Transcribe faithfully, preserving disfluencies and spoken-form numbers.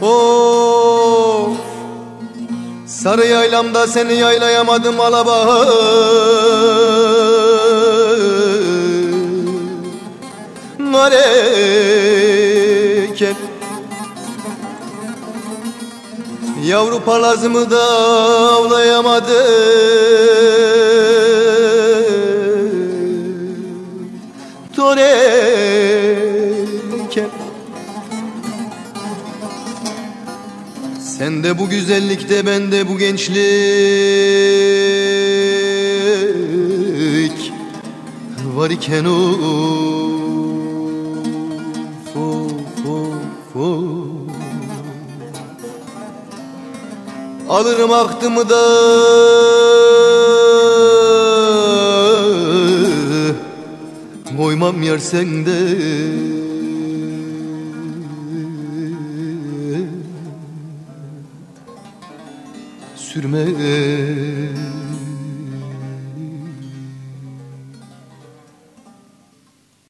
Of, sarı yaylamda seni yaylayamadım alabahar. Mareket yavru palazımı da avlayamadım. Toreket sen de bu güzellikte, ben de bu gençlik var iken of, of, of, of. Alırım aklımı da koymam yer sende. Sürme